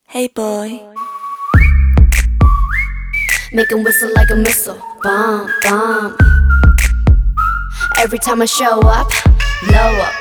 Hey boy. Make 'em whistle like a missile, bomb, bomb. Every time I show up, blow up,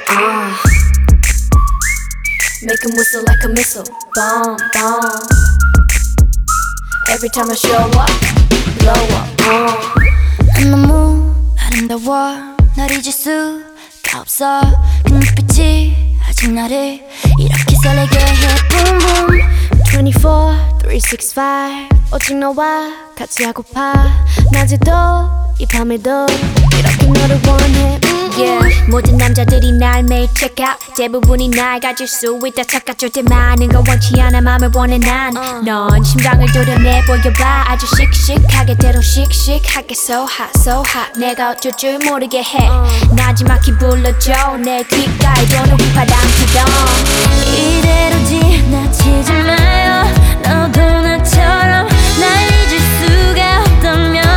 Make 'em whistle like a missile, bomb, bomb. Every time I show up, blow up, 너무 아름다워 널 잊을 수가 없어 그 눈빛이 아직 나를 이렇게 설레게 해 Boom boom 24, 365 오직 너와 같이 하고파 낮에도 이 밤에도 이렇게 너를 원해 Yeah. 모든 남자들이 날 매일 check out 대부분이 날 가질 수 있다 착각 절대 많은 건 원치 않아 맘을 원해 난 넌 심장을 도려내 보여봐 아주 씩씩하게 때로 씩씩하게 So hot so hot 내가 어쩔 줄 모르게 해 나지막히 불러줘 내 귓가에 도는 휘파람 기동 이대로 지나치지 마요 너도 나처럼 날 잊을 수가 없다면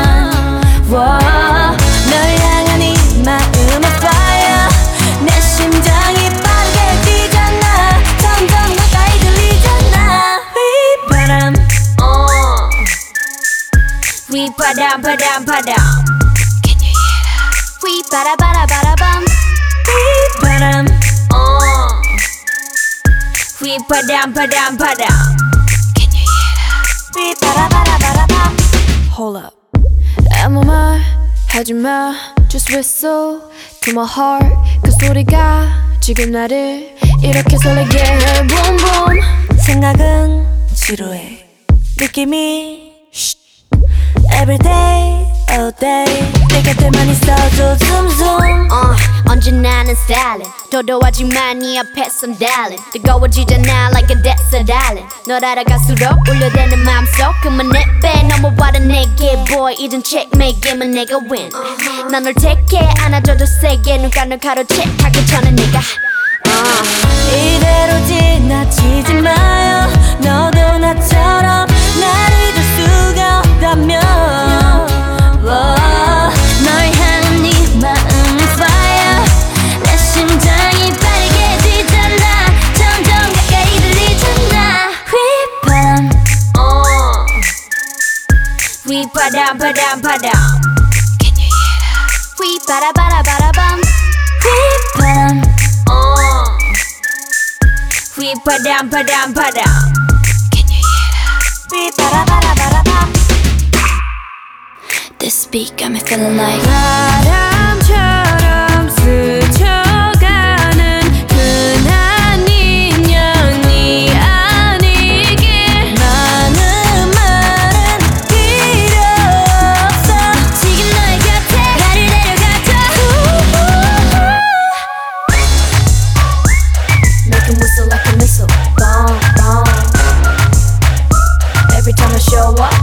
널 향한 이 마음의 fire 내 심장이 빠르게 뛰잖아 점점 가까이 들리잖아 휘바람 휘바람 바람 바람 Can you hear that? 휘바라바라바라밤 휘바람 휘바람 바람 바람 Can you hear that? 휘바라바라바라밤 Hold up 아무 말 하지마 Just whistle to my heart 그 소리가 지금 나를 이렇게 설레게 해 Boom boom 생각은 지루해. 느낌이 Every day, all day. 내 곁에만 있어도 zoom zoom. 언제나 난 stylin' 도도하지만 네 앞에선 darling 뜨거워지잖아 like a desert island 널 알아갈수록 울려대는 마음속 그만 내빼 넘어와라 내게 boy 이젠 checkmate 게임은 내가 win 난 널 택해 안아줘도 세게 눈가 널 가로채 하기 전에 네가 이대로 지나치지 마요. 너도 나처럼 날 잊을 수가 없다면 널 향한 네 마음은 fire 내 심장이 빠르게 뛰잖아 점점 가까이 들리잖아 휘바람 휘바람 바람 바람 Can you hear that? 휘바라바라바라밤 휘바람 휘바람 바람 바람 Can you hear that? 휘바라바라바라밤. This beat got me feeling like 바람처럼 스쳐가는 흔한 인연이 아니길 많은 말은 필요 없어. 지금 너의 곁에 나를 데려가줘 Make 'em whistle like a missile bomb bomb Every time I show up